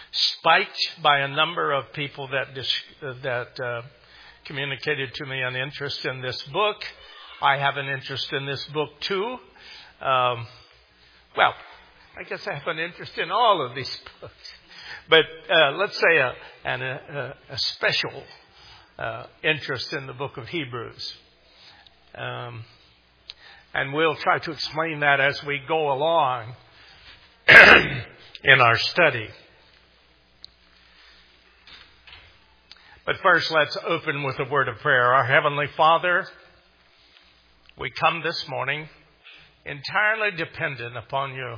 spiked by a number of people that communicated to me an interest in this book. I have an interest in this book too. Well, I guess I have an interest in all of these books. But let's say a special interest in the book of Hebrews. And we'll try to explain that as we go along in our study. But first, let's open with a word of prayer. Our Heavenly Father, we come this morning entirely dependent upon you.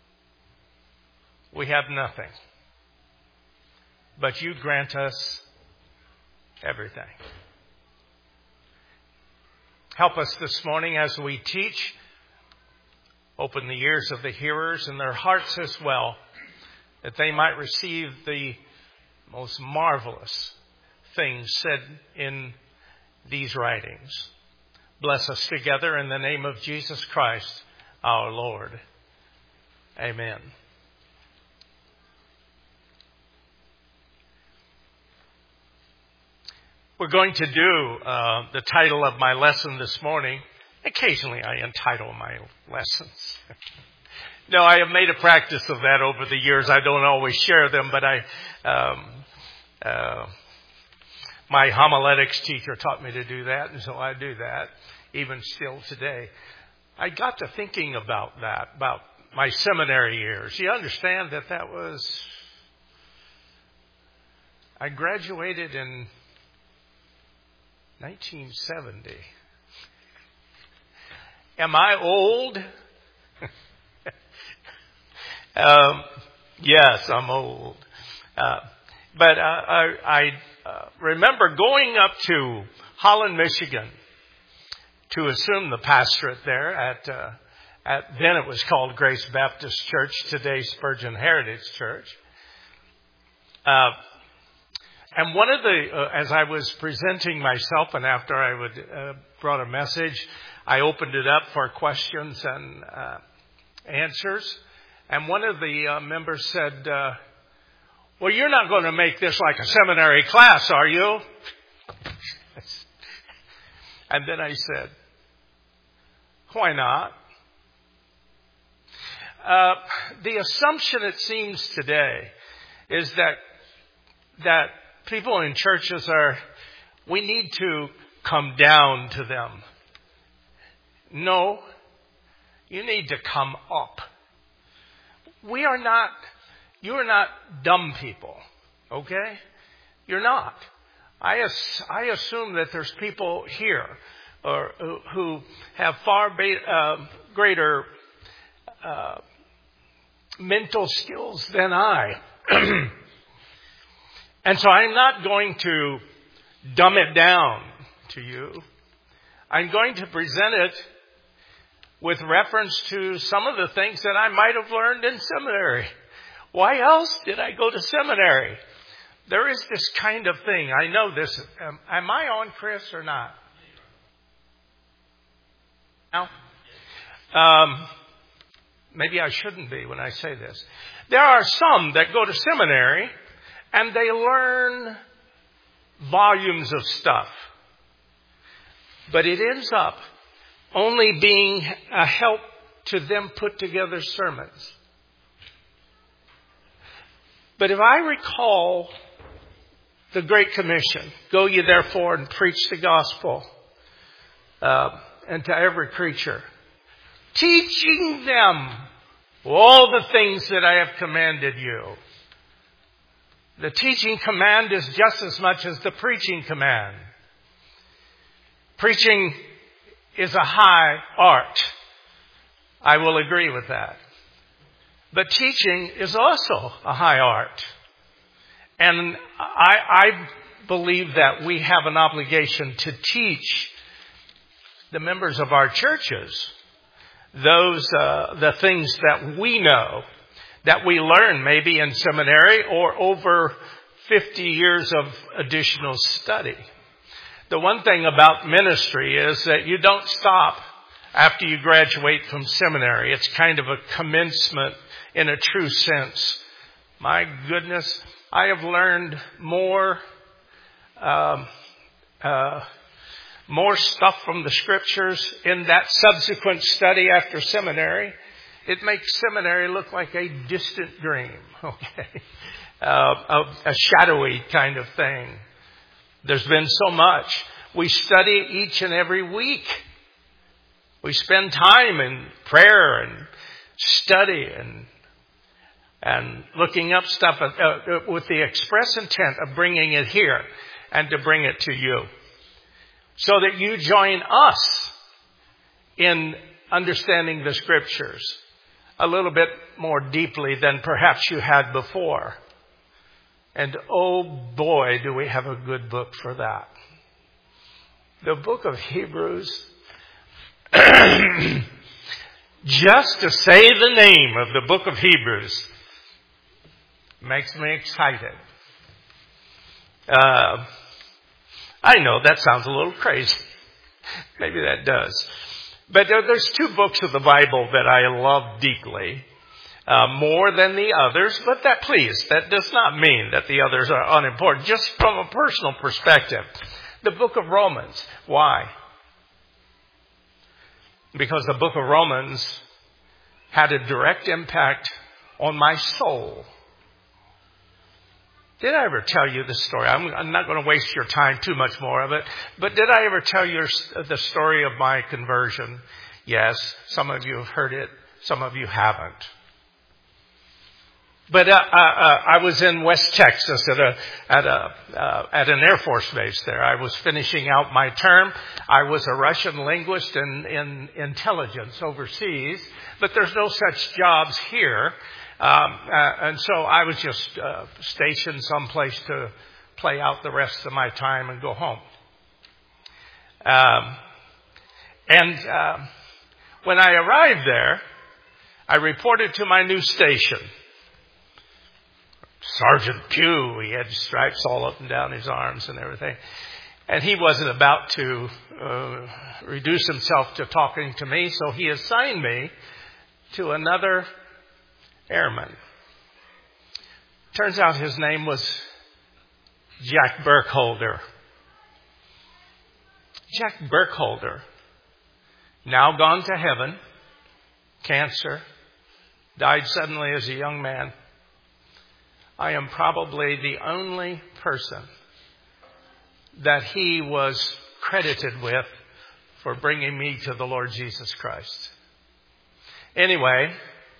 We have nothing, but you grant us everything. Help us this morning as we teach. Open the ears of the hearers and their hearts as well, that they might receive the most marvelous things said in these writings. Bless us together in the name of Jesus Christ, our Lord. Amen. We're going to do the title of my lesson this morning. Occasionally I entitle my lessons. No, I have made a practice of that over the years. I don't always share them, but my homiletics teacher taught me to do that, and so I do that, even still today. I got to thinking about that, about my seminary years. You understand that was... I graduated in 1970. Am I old? Yes, I'm old. But I remember going up to Holland, Michigan to assume the pastorate there at then it was called Grace Baptist Church, today Spurgeon Heritage Church. And one of as I was presenting myself, and after I would brought a message, I opened it up for questions and answers. And one of the members said, well, you're not going to make this like a seminary class, are you? And then I said, why not? The assumption, it seems today, is that people in churches we need to come down to them. No, you need to come up. You are not dumb people, okay? You're not. I assume that there's people here who have far greater mental skills than I. And so I'm not going to dumb it down to you. I'm going to present it with reference to some of the things that I might have learned in seminary. Why else did I go to seminary? There is this kind of thing. I know this. Am I on, Chris, or not? No? Maybe I shouldn't be when I say this. There are some that go to seminary and they learn volumes of stuff. But it ends up only being a help to them put together sermons. But if I recall the Great Commission, go ye therefore and preach the gospel and to every creature, teaching them all the things that I have commanded you. The teaching command is just as much as the preaching command. Preaching is a high art. I will agree with that. But teaching is also a high art. And I believe that we have an obligation to teach the members of our churches the things that we know, that we learn maybe in seminary or over 50 years of additional study. The one thing about ministry is that you don't stop after you graduate from seminary. It's kind of a commencement in a true sense My goodness, I have learned more stuff from the Scriptures in that subsequent study after seminary. It makes seminary look like a distant dream, okay? A shadowy kind of thing. There's been so much. We study each and every week. We spend time in prayer and study and looking up stuff with the express intent of bringing it here and to bring it to you, so that you join us in understanding the Scriptures a little bit more deeply than perhaps you had before. And oh boy, do we have a good book for that. The book of Hebrews, just to say the name of the book of Hebrews makes me excited. I know that sounds a little crazy. Maybe that does. But there's two books of the Bible that I love deeply. More than the others, but that does not mean that the others are unimportant. Just from a personal perspective, the book of Romans. Why? Because the book of Romans had a direct impact on my soul. Did I ever tell you this story? I'm not going to waste your time too much more of it, but did I ever tell you the story of my conversion? Yes, some of you have heard it, some of you haven't. But I was in West Texas at an Air Force base there. I was finishing out my term. I was a Russian linguist in intelligence overseas, but there's no such jobs here. And so I was just stationed someplace to play out the rest of my time and go home. When I arrived there, I reported to my new station. Sergeant Pugh, he had stripes all up and down his arms and everything. And he wasn't about to reduce himself to talking to me, so he assigned me to another airman. Turns out his name was Jack Burkholder. Jack Burkholder, now gone to heaven, cancer, died suddenly as a young man. I am probably the only person that he was credited with for bringing me to the Lord Jesus Christ. Anyway,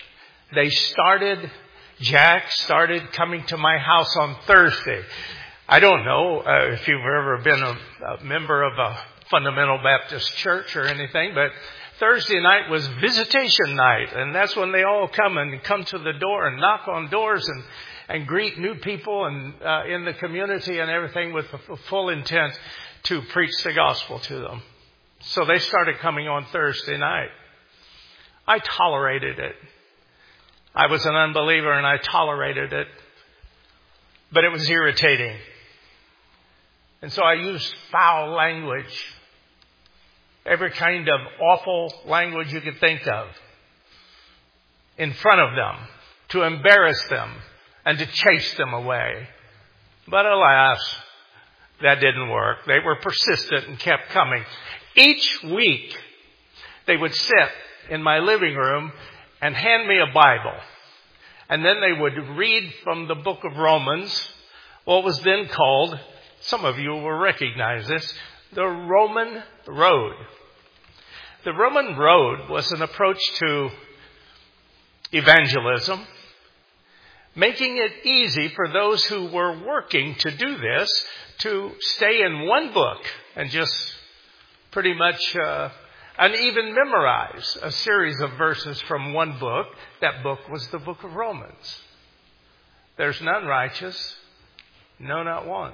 Jack started coming to my house on Thursday. I don't know if you've ever been a member of a fundamental Baptist church or anything, but Thursday night was visitation night, and that's when they all come to the door and knock on doors and greet new people and in the community and everything with the full intent to preach the gospel to them. So they started coming on Thursday night. I tolerated it. I was an unbeliever and I tolerated it, but it was irritating. And so I used foul language, every kind of awful language you could think of, in front of them to embarrass them and to chase them away. But alas, that didn't work. They were persistent and kept coming. Each week, they would sit in my living room and hand me a Bible. And then they would read from the book of Romans, what was then called, some of you will recognize this, the Roman Road. The Roman Road was an approach to evangelism, making it easy for those who were working to do this to stay in one book and just pretty much and even memorize a series of verses from one book. That book was the book of Romans. There's none righteous, no, not one.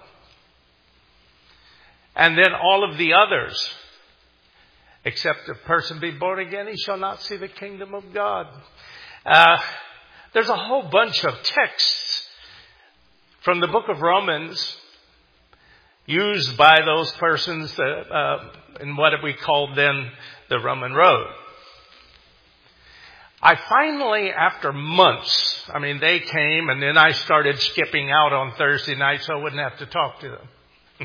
And then all of the others, except a person be born again, he shall not see the kingdom of God. There's a whole bunch of texts from the book of Romans used by those persons in what we called then the Roman Road. I finally, after months, they came and then I started skipping out on Thursday night so I wouldn't have to talk to them.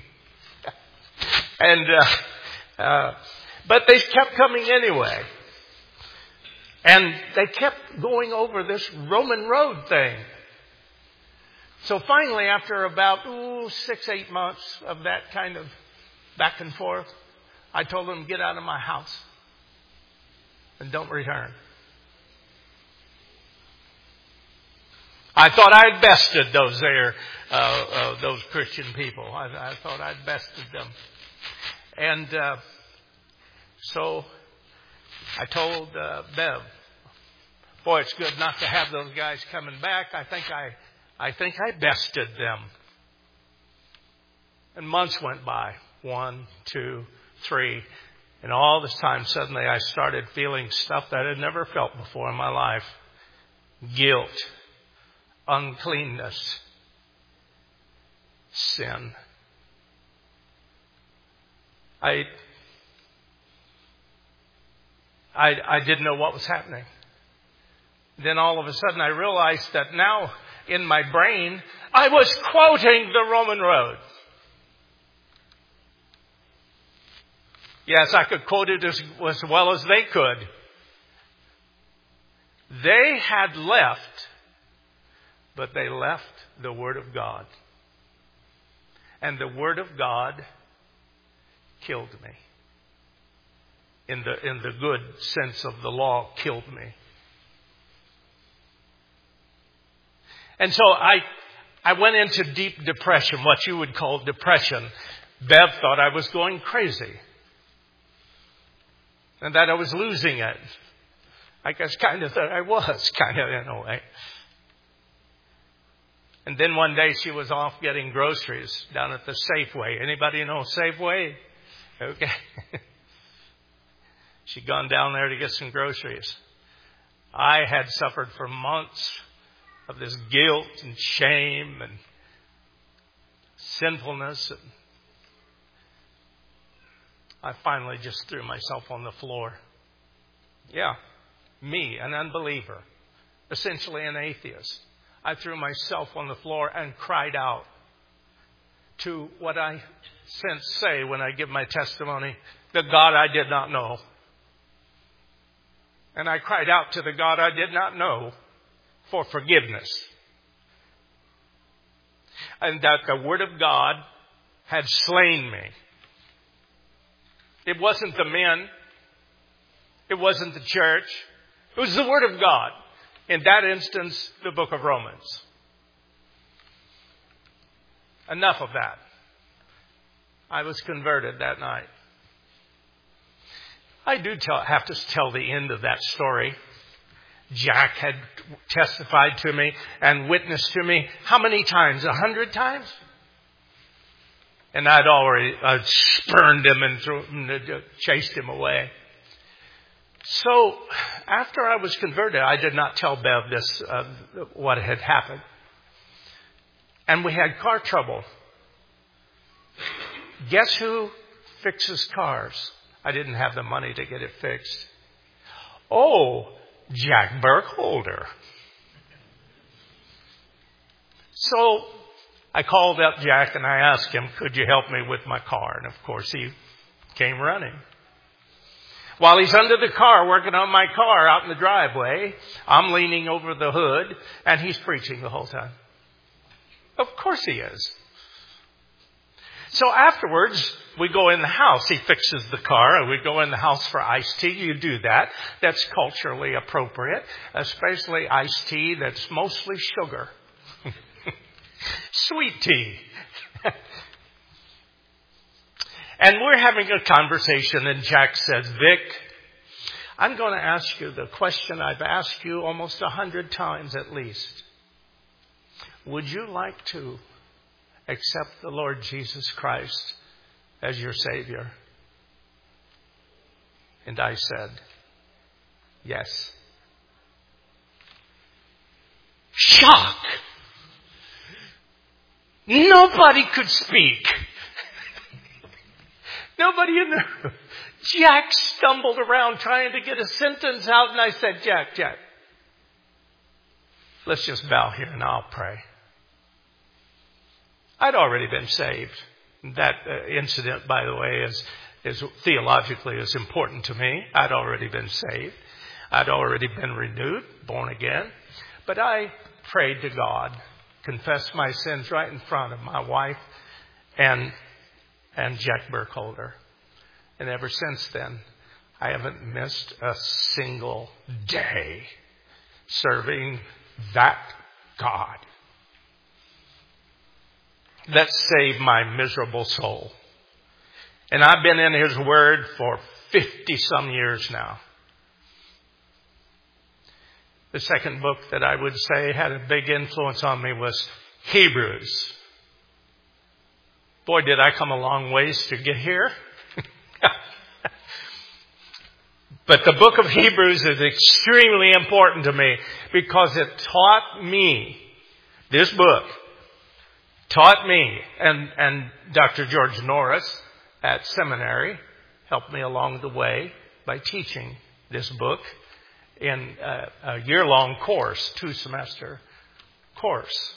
But they kept coming anyway. And they kept going over this Roman road thing. So finally, after about 6-8 months of that kind of back and forth, I told them, get out of my house and don't return. I thought I'd bested those Christian people. I thought I'd bested them. And so I told Bev, boy, it's good not to have those guys coming back. I think I bested them. And months went by. 1, 2, 3. And all this time, suddenly I started feeling stuff that I had never felt before in my life. Guilt. Uncleanness. Sin. I didn't know what was happening. Then all of a sudden I realized that now in my brain I was quoting the Roman road. Yes, I could quote it as well as they could. They had left, but they left the Word of God. And the Word of God killed me. In the good sense of the law, killed me. And so I went into deep depression, what you would call depression. Bev thought I was going crazy. And that I was losing it. I guess kind of thought I was, kind of in a way. And then one day she was off getting groceries down at the Safeway. Anybody know Safeway? Okay. She'd gone down there to get some groceries. I had suffered for months of this guilt and shame and sinfulness. And I finally just threw myself on the floor. Yeah, me, an unbeliever, essentially an atheist. I threw myself on the floor and cried out to what I since say when I give my testimony, the God I did not know. And I cried out to the God I did not know for forgiveness. And that the Word of God had slain me. It wasn't the men. It wasn't the church. It was the Word of God. In that instance, the book of Romans. Enough of that. I was converted that night. I do have to tell the end of that story. Jack had testified to me and witnessed to me how many times? 100 times? And I'd already spurned him and chased him away. So after I was converted, I did not tell Bev this, what had happened. And we had car trouble. Guess who fixes cars? I didn't have the money to get it fixed. Oh, Jack Burkholder. So I called up Jack and I asked him, could you help me with my car? And of course he came running. While he's under the car working on my car out in the driveway, I'm leaning over the hood and he's preaching the whole time. Of course he is. So afterwards, we go in the house. He fixes the car and we go in the house for iced tea. You do that. That's culturally appropriate, especially iced tea that's mostly sugar. Sweet tea. And we're having a conversation and Jack says, Vic, I'm going to ask you the question I've asked you almost 100 times at least. Would you like to accept the Lord Jesus Christ as your Savior? And I said, yes. Shock! Nobody could speak. Nobody in there. Jack stumbled around trying to get a sentence out, and I said, Jack, Let's just bow here and I'll pray. I'd already been saved. That incident, by the way, is theologically is important to me. I'd already been saved. I'd already been renewed, born again. But I prayed to God, confessed my sins right in front of my wife and Jack Burkholder. And ever since then, I haven't missed a single day serving that God that saved my miserable soul. And I've been in His Word for 50 some years now. The second book that I would say had a big influence on me was Hebrews. Boy, did I come a long ways to get here. But the book of Hebrews is extremely important to me because it taught me, this book taught me, and Dr. George Norris at seminary helped me along the way by teaching this book in a year-long course, 2-semester course.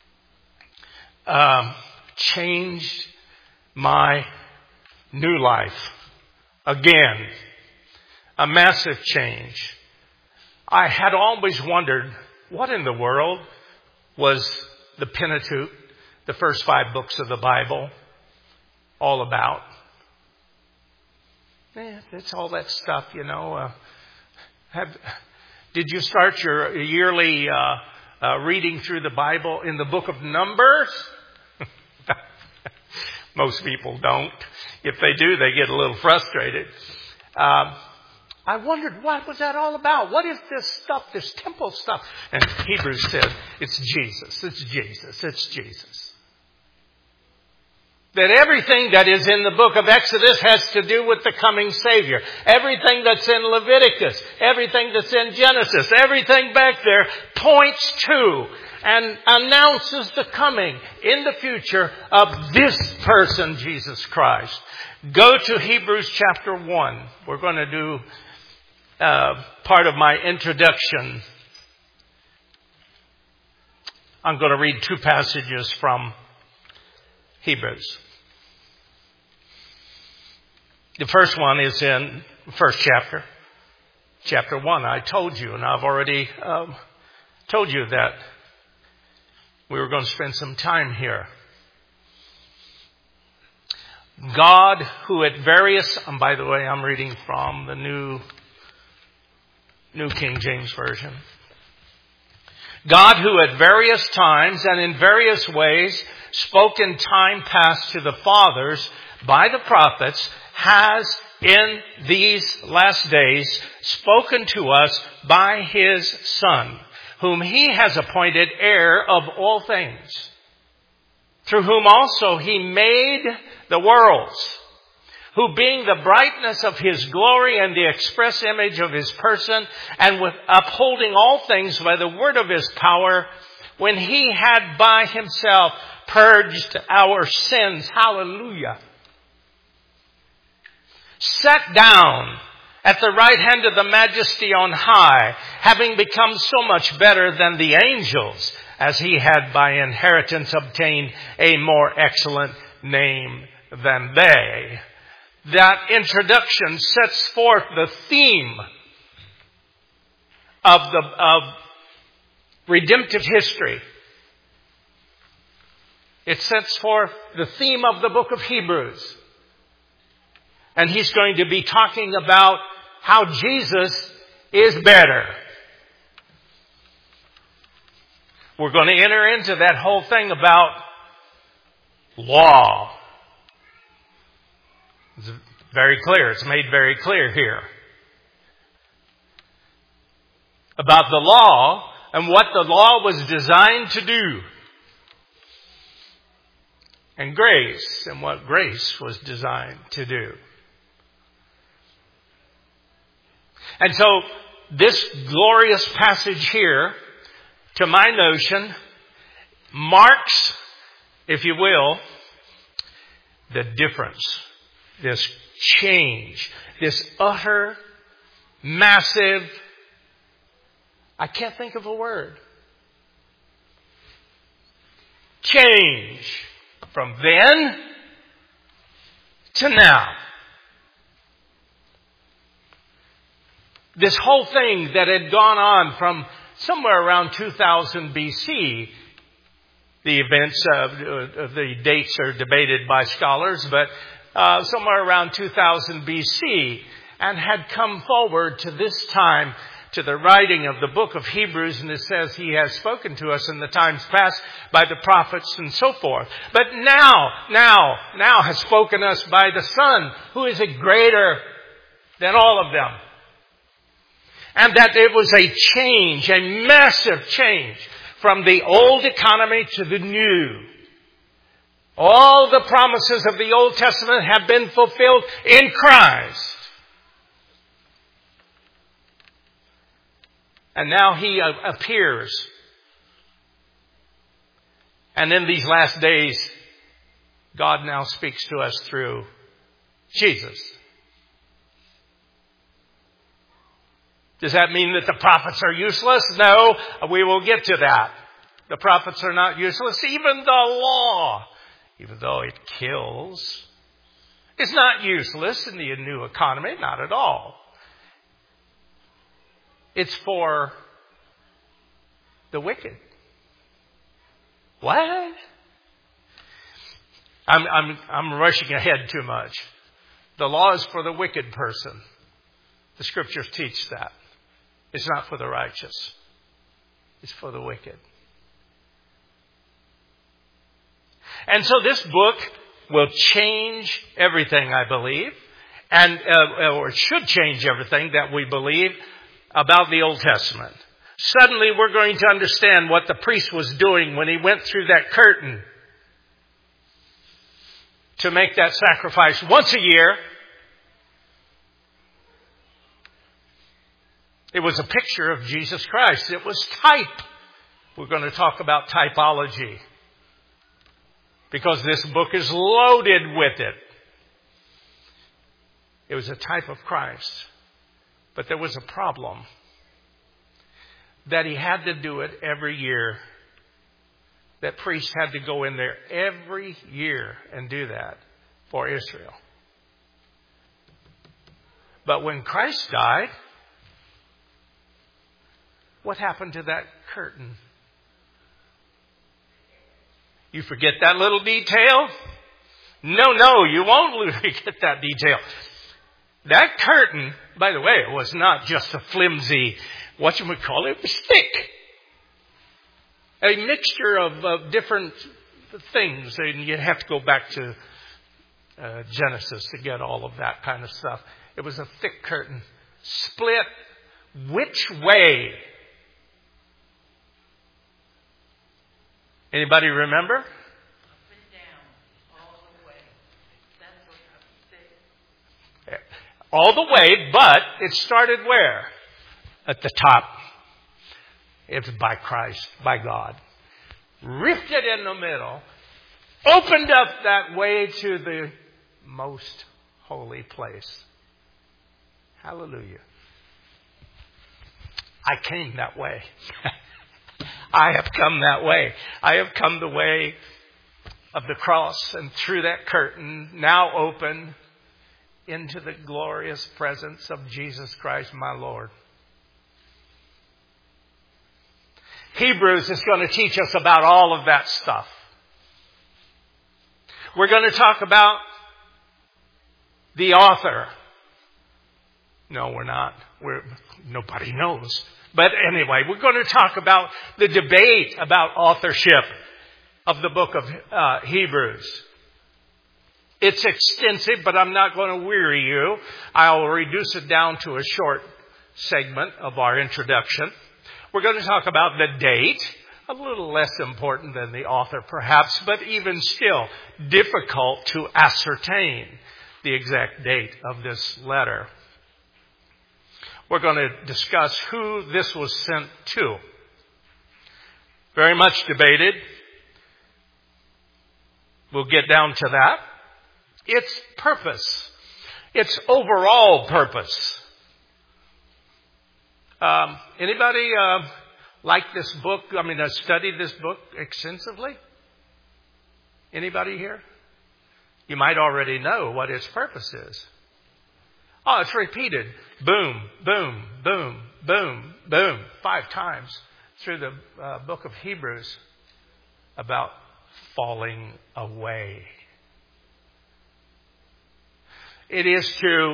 Changed my new life again. A massive change. I had always wondered, what in the world was the Pentateuch, the first 5 books of the Bible, all about? It's all that stuff, you know. Did you start your yearly reading through the Bible in the book of Numbers? Most people don't. If they do, they get a little frustrated. I wondered, what was that all about? What is this stuff, this temple stuff? And Hebrews said, it's Jesus, it's Jesus, it's Jesus. That everything that is in the book of Exodus has to do with the coming Savior. Everything that's in Leviticus, everything that's in Genesis, everything back there points to and announces the coming in the future of this person, Jesus Christ. Go to Hebrews chapter 1. We're going to do part of my introduction. I'm going to read 2 passages from Hebrews. The first one is in the first chapter, chapter 1. I told you, and I've already told you that we were going to spend some time here. God, who at various, and by the way, I'm reading from the New King James Version. God, who at various times and in various ways spoke in time past to the fathers by the prophets, has in these last days spoken to us by His Son, whom He has appointed heir of all things, through whom also He made the worlds, who being the brightness of His glory and the express image of His person, and with upholding all things by the word of His power, when He had by Himself purged our sins, hallelujah, sat down at the right hand of the Majesty on high, having become so much better than the angels, as He had by inheritance obtained a more excellent name than they. That introduction sets forth the theme of redemptive history. It sets forth the theme of the book of Hebrews. And he's going to be talking about how Jesus is better. We're going to enter into that whole thing about law. It's very clear. It's made very clear here. About the law and what the law was designed to do. And grace and what grace was designed to do. And so this glorious passage here, to my notion, marks, if you will, the difference, this change, this utter, massive, I can't think of a word. change from then to now. This whole thing that had gone on from somewhere around 2000 BC, the events of the dates are debated by scholars, but somewhere around 2000 BC, and had come forward to this time, to the writing of the book of Hebrews, and it says he has spoken to us in the times past by the prophets and so forth. But now has spoken us by the Son, who is greater than all of them. And that it was a change, a massive change from the old economy to the new. All the promises of the Old Testament have been fulfilled in Christ. And now he appears. And in these last days, God now speaks to us through Jesus. Does that mean that the prophets are useless? No, we will get to that. The prophets are not useless. Even the law, even though it kills, is not useless in the new economy. Not at all. It's for the wicked. What? I'm rushing ahead too much. The law is for the wicked person. The scriptures teach that. It's not for the righteous. It's for the wicked. And so this book will change everything, I believe. And, or it should change everything that we believe about the Old Testament. Suddenly we're going to understand what the priest was doing when he went through that curtain to make that sacrifice once a year. It was a picture of Jesus Christ. It was type. We're going to talk about typology because this book is loaded with it. It was a type of Christ. But there was a problem. That he had to do it every year. That priests had to go in there every year and do that for Israel. But when Christ died, what happened to that curtain? You forget that little detail? No, you won't forget that detail. That curtain, by the way, it was not just a flimsy, it was thick. A mixture of different things. And you have to go back to Genesis to get all of that kind of stuff. It was a thick curtain. Split which way? Anybody remember? Up and down, all the way. That's what I'm saying. All the way, but it started where? At the top. It's by Christ, by God. Ripped it in the middle. Opened up that way to the most holy place. Hallelujah. I came that way. I have come that way. I have come the way of the cross and through that curtain, now open into the glorious presence of Jesus Christ, my Lord. Hebrews is going to teach us about all of that stuff. We're going to talk about the author. No, we're not. Nobody knows. But anyway, we're going to talk about the debate about authorship of the book of Hebrews. It's extensive, but I'm not going to weary you. I'll reduce it down to a short segment of our introduction. We're going to talk about the date, a little less important than the author perhaps, but even still difficult to ascertain the exact date of this letter. We're going to discuss who this was sent to. Very much debated. We'll get down to that. Its purpose. Its overall purpose. Anybody like this book? Studied this book extensively? Anybody here? You might already know what its purpose is. Oh, it's repeated. Boom, boom, boom, boom, boom. 5 times through the book of Hebrews about falling away. It is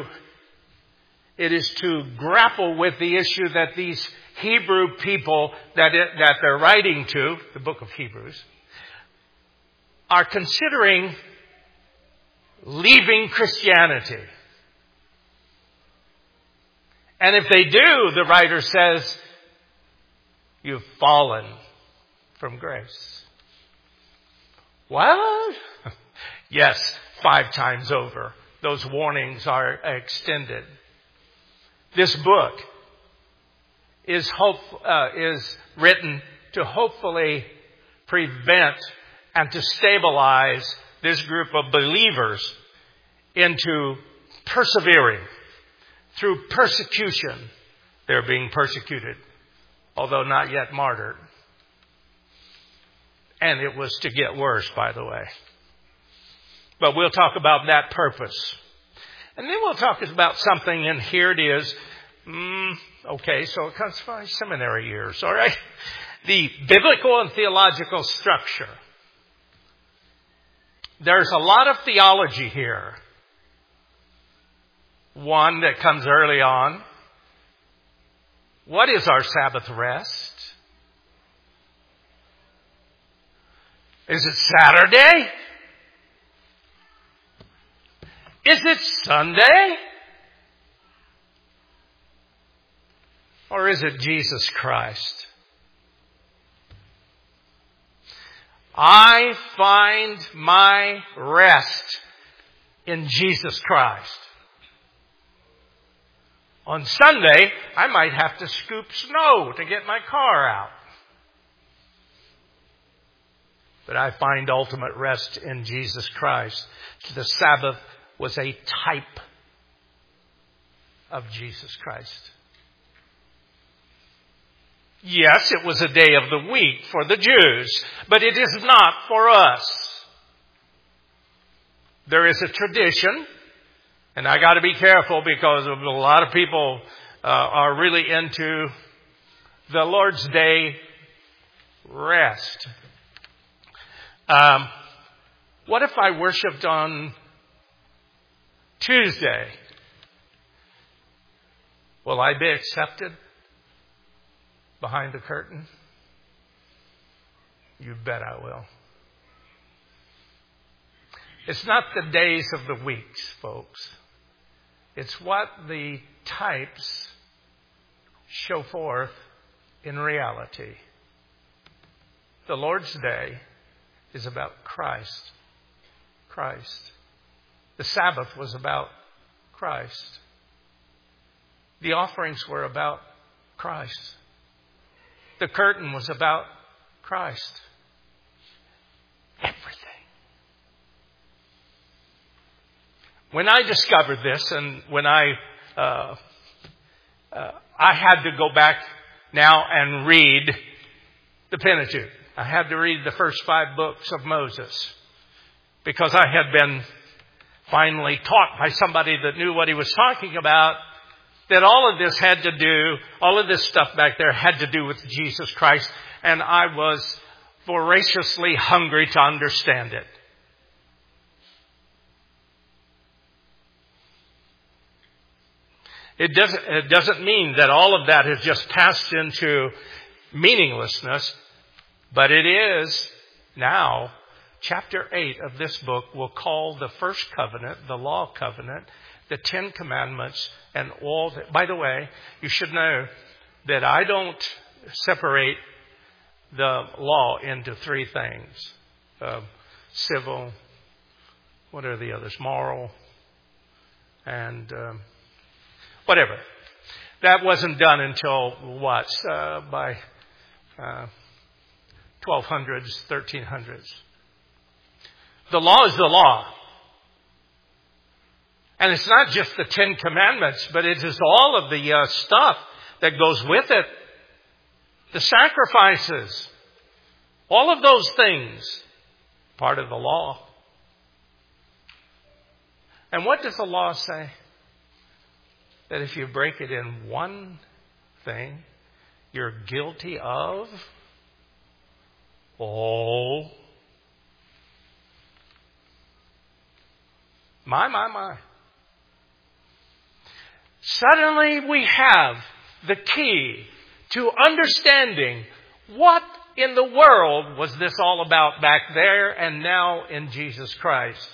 to grapple with the issue that these Hebrew people that they're writing to, the book of Hebrews, are considering leaving Christianity. And if they do, the writer says, you've fallen from grace. What? Yes, 5 times over. Those warnings are extended. This book is written to hopefully prevent and to stabilize this group of believers into persevering through persecution. They're being persecuted, although not yet martyred. And it was to get worse, by the way. But we'll talk about that purpose. And then we'll talk about something, and here it is. Okay, so it comes from my seminary years, all right? The biblical and theological structure. There's a lot of theology here. One that comes early on. What is our Sabbath rest? Is it Saturday? Is it Sunday? Or is it Jesus Christ? I find my rest in Jesus Christ. On Sunday, I might have to scoop snow to get my car out. But I find ultimate rest in Jesus Christ. The Sabbath was a type of Jesus Christ. Yes, it was a day of the week for the Jews, but it is not for us. There is a tradition, and I got to be careful because a lot of people are really into the Lord's Day rest. What if I worshiped on Tuesday? Will I be accepted behind the curtain? You bet I will. It's not the days of the weeks, folks. It's what the types show forth in reality. The Lord's Day is about Christ. Christ. The Sabbath was about Christ. The offerings were about Christ. The curtain was about Christ. Everything. When I discovered this, and when I had to go back now and read the Pentateuch. I had to read the first 5 books of Moses because I had been finally taught by somebody that knew what he was talking about, that all of this had to do, all of this stuff back there had to do with Jesus Christ, and I was voraciously hungry to understand it. It doesn't mean that all of that has just passed into meaninglessness, but it is now, chapter 8 of this book will call the first covenant, the law covenant, the 10 commandments, and all that. By the way, you should know that I don't separate the law into 3 things. Civil, what are the others? Moral, and whatever. That wasn't done until what? By 1200s, 1300s. The law is the law. And it's not just the 10 commandments, but it is all of the stuff that goes with it. The sacrifices. All of those things part of the law. And what does the law say? That if you break it in one thing, you're guilty of all. My. Suddenly we have the key to understanding what in the world was this all about back there and now in Jesus Christ.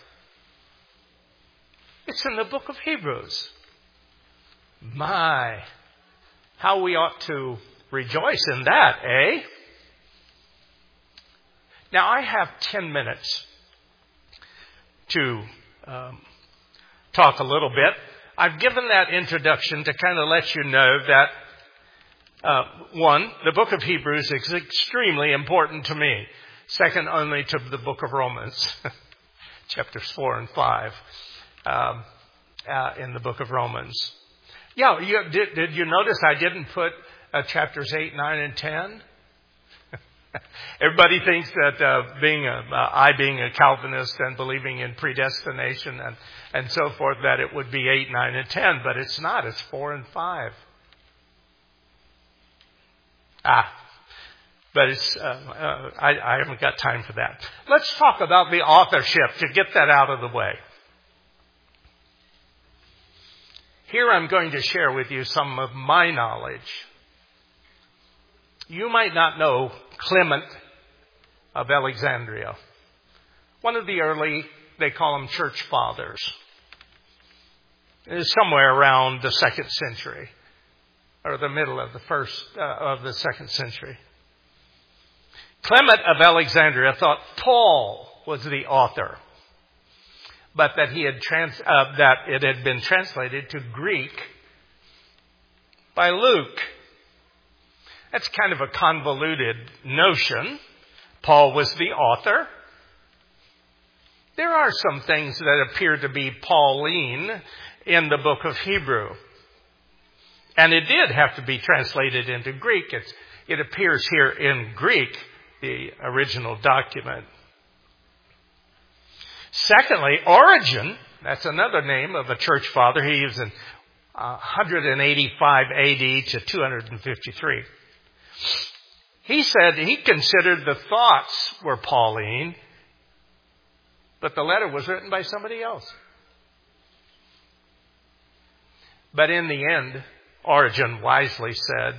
It's in the book of Hebrews. My, how we ought to rejoice in that, eh? Now, I have 10 minutes to talk a little bit. I've given that introduction to kind of let you know that, one, the book of Hebrews is extremely important to me, second only to the book of Romans, chapters 4 and 5 in the book of Romans. Yeah, did you notice I didn't put chapters 8, 9, and 10? Everybody thinks that being a Calvinist and believing in predestination and so forth, that it would be 8, 9, and 10, but it's not. It's 4 and 5. But it's I haven't got time for that. Let's talk about the authorship to get that out of the way. Here I'm going to share with you some of my knowledge. You might not know Clement of Alexandria. One of the early, they call them church fathers. It is somewhere around the 2nd century, or the middle of the 2nd century. Clement of Alexandria thought Paul was the author, but that that it had been translated to Greek by Luke. That's kind of a convoluted notion. Paul was the author. There are some things that appear to be Pauline in the book of Hebrew. And it did have to be translated into Greek. It appears here in Greek, the original document. Secondly, Origen, that's another name of a church father. He was in 185 AD to 253. He said he considered the thoughts were Pauline, but the letter was written by somebody else. But in the end, Origen wisely said,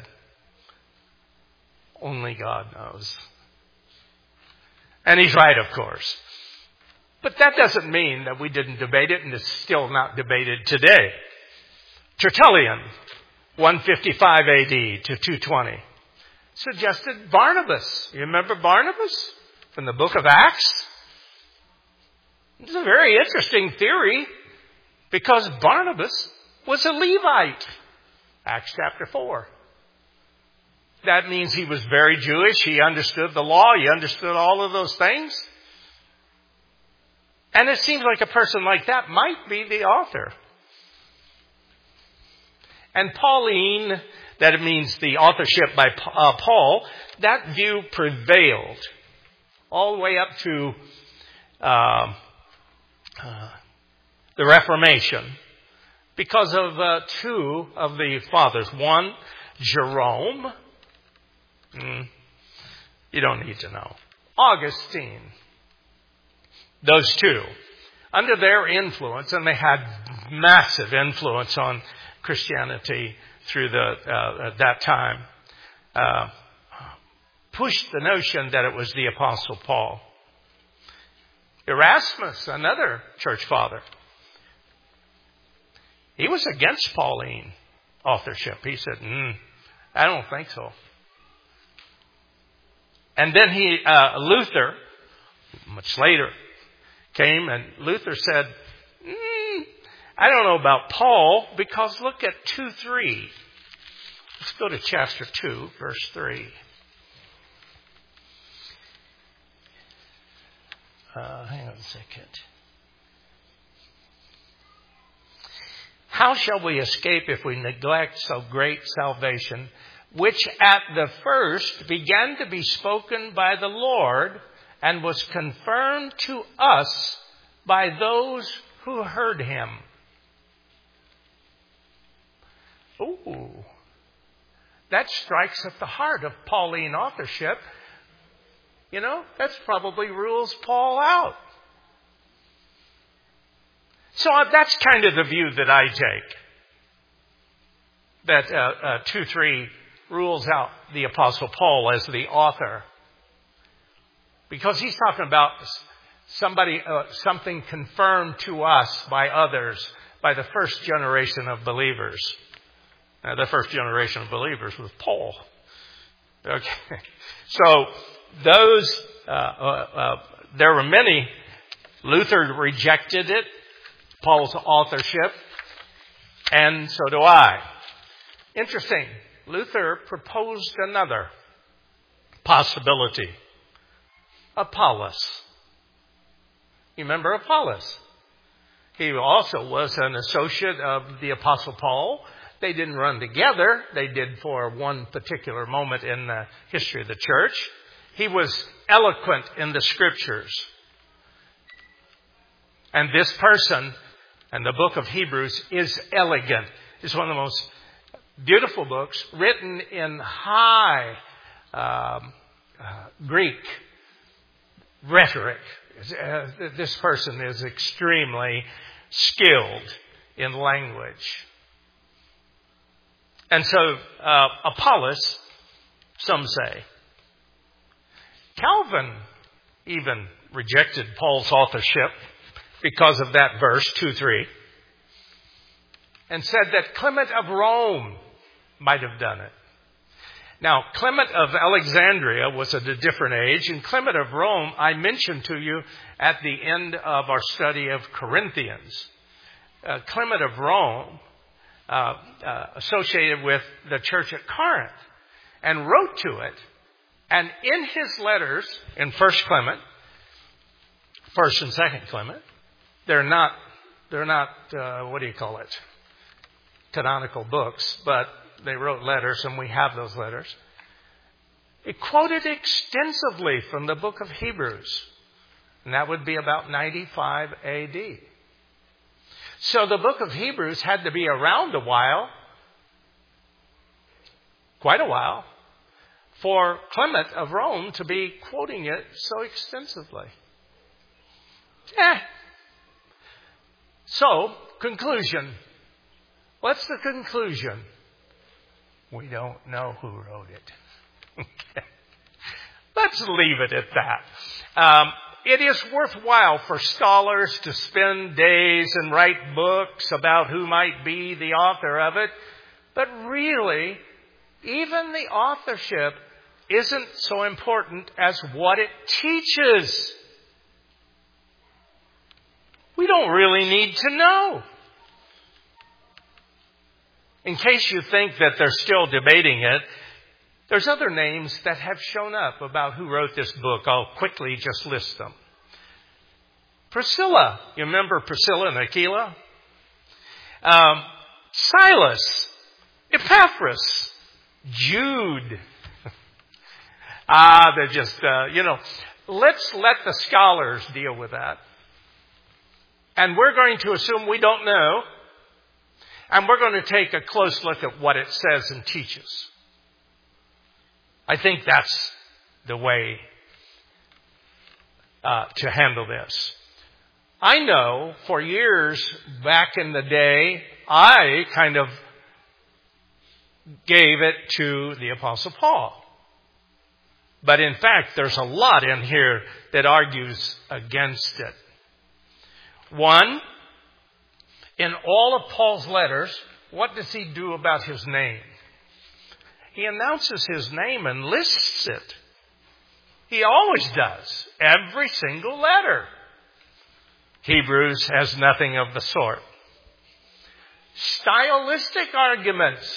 only God knows. And he's right, of course. But that doesn't mean that we didn't debate it, and it's still not debated today. Tertullian, 155 AD to 220, suggested Barnabas. You remember Barnabas from the book of Acts? It's a very interesting theory because Barnabas was a Levite. Acts chapter 4. That means he was very Jewish. He understood the law. He understood all of those things. And it seems like a person like that might be the author. And Pauline, that it means the authorship by Paul, that view prevailed all the way up to the Reformation because of two of the fathers. One, Jerome. You don't need to know. Augustine. Those two, under their influence, and they had massive influence on Christianity through that time, pushed the notion that it was the Apostle Paul. Erasmus, another church father, he was against Pauline authorship. He said, I don't think so. And then Luther, much later, came, and Luther said, I don't know about Paul, because look at 2:3. Let's go to chapter 2, verse 3. Hang on a second. How shall we escape if we neglect so great salvation, which at the first began to be spoken by the Lord and was confirmed to us by those who heard him. Ooh, that strikes at the heart of Pauline authorship. You know, that's probably rules Paul out. So that's kind of the view that I take. That 2:3 rules out the Apostle Paul as the author. Because he's talking about something confirmed to us by others, by the first generation of believers. The first generation of believers was Paul. Okay. So those, there were many. Luther rejected it, Paul's authorship, and so do I. Interesting. Luther proposed another possibility. Apollos. You remember Apollos? He also was an associate of the Apostle Paul. They didn't run together. They did for one particular moment in the history of the church. He was eloquent in the Scriptures. And this person, and the book of Hebrews, is elegant. It's one of the most beautiful books written in high Greek rhetoric. This person is extremely skilled in language. And so Apollos, some say. Calvin even rejected Paul's authorship because of that verse, 2:3, and said that Clement of Rome might have done it. Now, Clement of Alexandria was at a different age, and Clement of Rome I mentioned to you at the end of our study of Corinthians. Clement of Rome associated with the church at Corinth and wrote to it. And in his letters, in 1st Clement, 1st and 2nd Clement, they're not what do you call it? Canonical books, but they wrote letters, and we have those letters. It quoted extensively from the book of Hebrews, and that would be about 95 AD. So the book of Hebrews had to be around a while, quite a while, for Clement of Rome to be quoting it so extensively. So, conclusion. What's the conclusion? We don't know who wrote it. Okay. Let's leave it at that. It is worthwhile for scholars to spend days and write books about who might be the author of it. But really, even the authorship isn't so important as what it teaches. We don't really need to know. In case you think that they're still debating it, there's other names that have shown up about who wrote this book. I'll quickly just list them. Priscilla. You remember Priscilla and Aquila? Silas. Epaphras. Jude. They're just, let's let the scholars deal with that. And we're going to assume we don't know. And we're going to take a close look at what it says and teaches. I think that's the way to handle this. I know for years back in the day, I kind of gave it to the Apostle Paul. But in fact, there's a lot in here that argues against it. One, in all of Paul's letters, what does he do about his name? He announces his name and lists it. He always does. Every single letter. Hebrews has nothing of the sort. Stylistic arguments.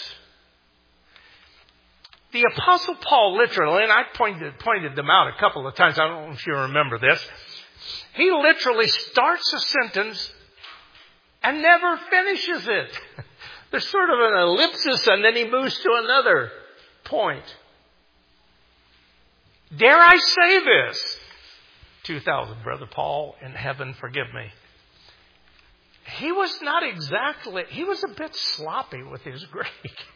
The Apostle Paul literally, and I pointed them out a couple of times. I don't know if you remember this. He literally starts a sentence and never finishes it. There's sort of an ellipsis, and then he moves to another point. Dare I say this? 2000, Brother Paul in heaven, forgive me. He was he was a bit sloppy with his Greek.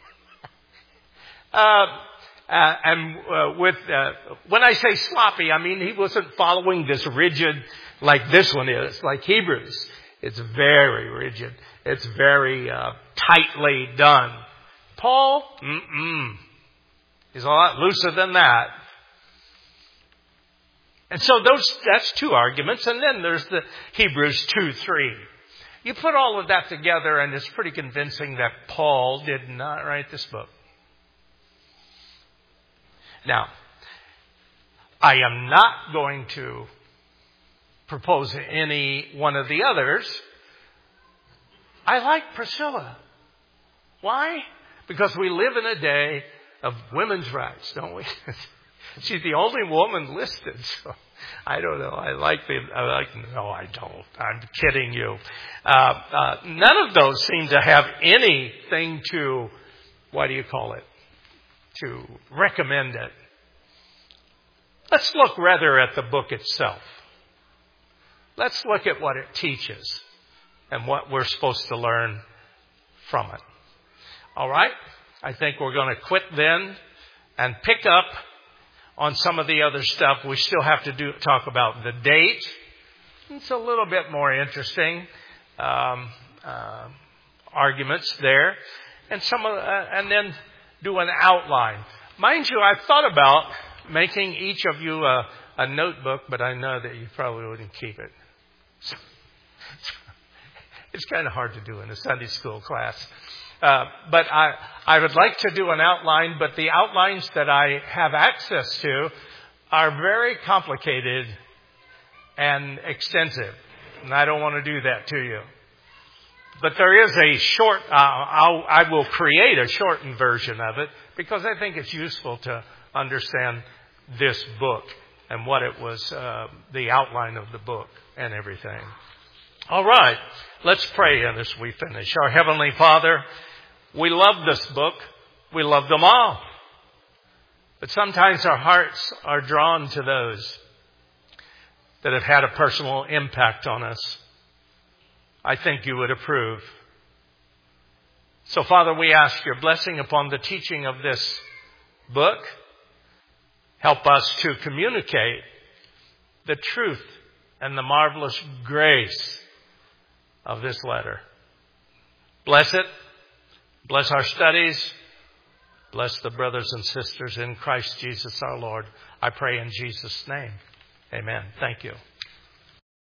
When I say sloppy, I mean he wasn't following this rigid like this one is, like Hebrews. It's very rigid. It's very tightly done. Paul, he's a lot looser than that. And so that's two arguments. And then there's the Hebrews 2:3. You put all of that together and it's pretty convincing that Paul did not write this book. Now, I am not going to propose any one of the others. I like Priscilla. Why? Because we live in a day of women's rights, don't we? She's the only woman listed, so I don't know. No, I don't. I'm kidding you. None of those seem to have anything to, to recommend it. Let's look rather at the book itself. Let's look at what it teaches and what we're supposed to learn from it. All right? I think we're going to quit then and pick up on some of the other stuff. We still have to talk about the date. It's a little bit more interesting arguments there, and then do an outline. Mind you, I've thought about making each of you a notebook, but I know that you probably wouldn't keep it. So, it's kind of hard to do in a Sunday school class. But I would like to do an outline, but the outlines that I have access to are very complicated and extensive. And I don't want to do that to you. But there is a short, I will create a shortened version of it because I think it's useful to understand this book and what it was, the outline of the book and everything. All right, let's pray as we finish. Our Heavenly Father, we love this book. We love them all. But sometimes our hearts are drawn to those that have had a personal impact on us. I think you would approve. So, Father, we ask your blessing upon the teaching of this book. Help us to communicate the truth and the marvelous grace of this letter. Bless it. Bless our studies. Bless the brothers and sisters in Christ Jesus our Lord. I pray in Jesus' name. Amen. Thank you.